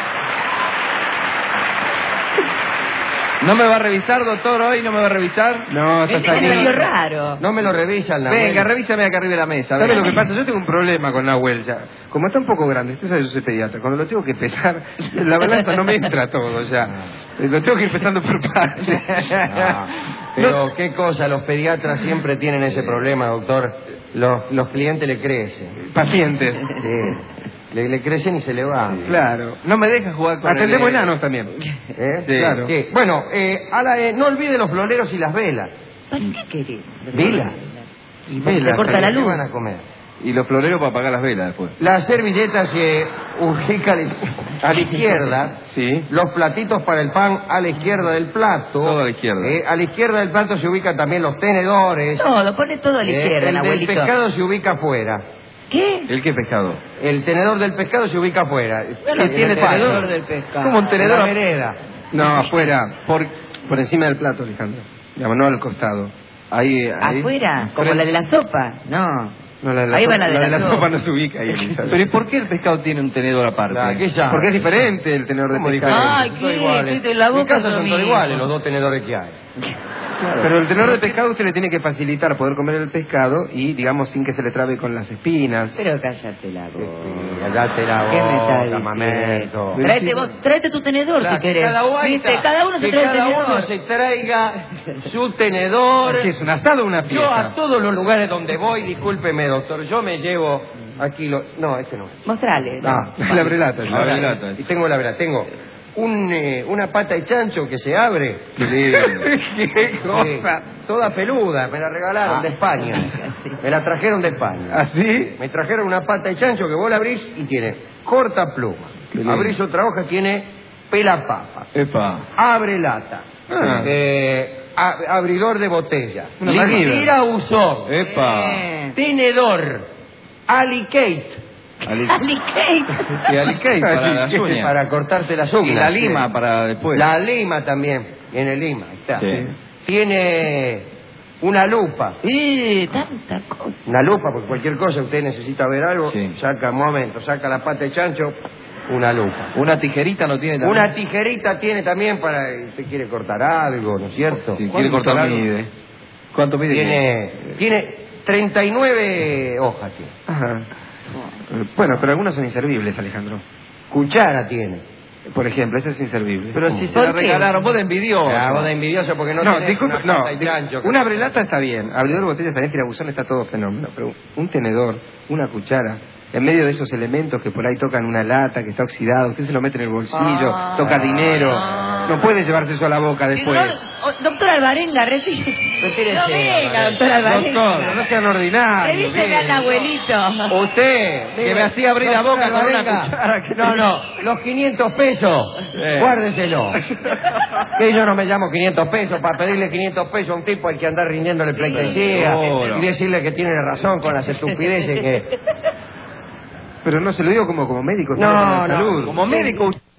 ¿No me va a revisar, doctor, hoy? ¿No me va a revisar? No, está Este es medio saliendo. raro. No me lo revisa el Nahuel. Venga, revísame acá arriba de la mesa. ¿Sabe venga. lo que pasa? Yo tengo un problema con Nahuel ya. Como está un poco grande, usted sabe, yo soy pediatra. Cuando lo tengo que pesar, la balanza no me entra todo ya. Lo tengo que ir pesando por partes. Ah, pero qué cosa, los pediatras siempre tienen ese problema, doctor. Los, los clientes le crecen. Pacientes. Sí. Le, le crecen y se le van. Claro. No me deja jugar con Atendemos el... enanos también. ¿Eh? Sí. Claro. Sí. Bueno, eh, a la, eh, no olvide los floreros y las velas. ¿Para qué querés? ¿Vela? Y Te velas corta la también. ¿Qué luz. van a comer? Y los floreros para apagar las velas después. Las servilletas se ubican a la izquierda. Sí. Los platitos para el pan a la izquierda del plato. Todo a la izquierda. Eh, a la izquierda del plato se ubican también los tenedores. Todo, pone todo a la Eh, izquierda, el del abuelito. pescado se ubica afuera. ¿Qué? ¿El qué pescado? El tenedor del pescado se ubica afuera. Bueno, ¿Qué tiene el tenedor? tenedor del pescado. Como un tenedor. En la vereda. No, afuera. Por, por encima del plato, Alejandro. Digamos, no al costado. Ahí, ahí. ¿Afuera? ¿Como la de la sopa? No. No, la, la Ahí sopa, van a la de la adelantar. sopa no se ubica ahí, Elizabeth. Pero ¿y por qué el pescado tiene un tenedor aparte? La- ¿qué llama? Porque es diferente el tenedor de ¿Cómo pescado. diferente? Ay, Son ¿qué? iguales. ¿Qué? De la En mi boca casa es lo son todos mismo. iguales los dos tenedores que hay. Pero el tenedor de pescado usted le tiene que facilitar poder comer el pescado y, digamos, sin que se le trabe con las espinas. Pero cállate la boca. Cállate la ¿Qué me boca, estás mamento. diciendo? Tráete, vos, tráete tu tenedor Claro, si que querés. cada, uno, ¿Viste? Cada uno se que trae el cada tenedor. uno se traiga su tenedor. ¿Qué es, un asado o una Yo fiesta? a todos los lugares donde voy, discúlpeme, doctor, yo me llevo aquí lo... No, este no es. Mostrale. Ah, La brelata. La la brelata. Y tengo la verdad, tengo un, eh, una pata de chancho que se abre. Qué lindo. ¡Qué cosa! Sí, toda peluda, me la regalaron de España. Me la trajeron de España. ¿Así? Me trajeron una pata de chancho que vos la abrís y tiene corta pluma. Qué lindo. Abrís otra hoja, tiene pela papa. Epa. Abre lata. Ah. Eh, a- abridor de botella. Una máquina. Tira usón. Epa. Eh. Tenedor. Alicate. Ali- Alicate. Y alicate para las uñas. Para cortarte las uñas. Y la lima para después. La lima también. Tiene lima. Ahí está. Sí. Tiene una lupa. Eh, tanta cosa. Una lupa, porque cualquier cosa usted necesita ver algo, Sí. saca un momento, saca la pata de chancho, una lupa. Una tijerita no tiene también. Una tijerita tiene también para si usted quiere cortar algo, ¿no es cierto? Si quiere cortar algo? mide. ¿Cuánto mide? Tiene, tiene treinta y nueve hojas tiene. Ajá. Bueno, pero algunos son inservibles, Alejandro. Cuchara tiene. Por ejemplo, ese es inservible. Pero si se ¿Por la qué? regalaron, vos de envidioso. Ah, vos de envidioso porque no, No, tiene disculpe, una no. pata de chancho. Una brelata está bien. Abridor de botella está bien, tirabuzón está todo fenómeno. Pero un tenedor, una cuchara, en medio de esos elementos que por ahí tocan una lata que está oxidada, usted se lo mete en el bolsillo, Ah. toca dinero. No puede llevarse eso a la boca No, después. oh, doctor Alvarenga, retírese. Retírese, No venga, Alvarenga. doctor Alvarenga. Doctor, no sean ordinarios. Revíseme al abuelito. Usted, Que me hacía abrir la boca con una cuchara que No, no, los quinientos pesos, Eh. guárdeselo. Que yo no me llamo quinientos pesos, para pedirle quinientos pesos a un tipo hay que andar rindiéndole pleitesía Seguro. y decirle que tiene razón con las estupideces que... Pero no se lo digo como, como médico, sino No, como de no, salud. Como médico,